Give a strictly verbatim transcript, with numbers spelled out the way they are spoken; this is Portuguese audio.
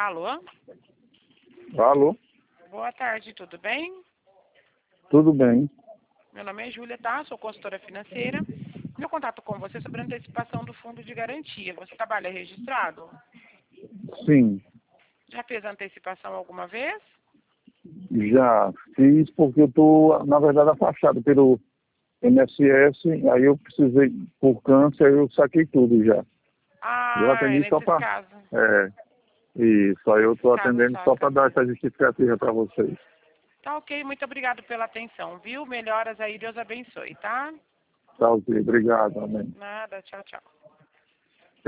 Alô? Alô? Boa tarde, tudo bem? Tudo bem? Meu nome é Júlia, tá? Sou consultora financeira. Meu contato com você é sobre a antecipação do fundo de garantia. Você trabalha registrado? Sim, Já fez a antecipação alguma vez? já fiz porque eu estou, na verdade, afastado pelo I N S S, aí eu precisei, por câncer, eu saquei tudo já. Eu Ah, é atendi só nesses para... casos. É, isso, aí eu Nesses estou casos atendendo só saca. para dar essa justificativa para vocês. Tá ok, muito obrigado pela atenção, viu? Melhoras aí, Deus abençoe, tá? Tá ok, obrigado, amém. Nada, tchau, tchau.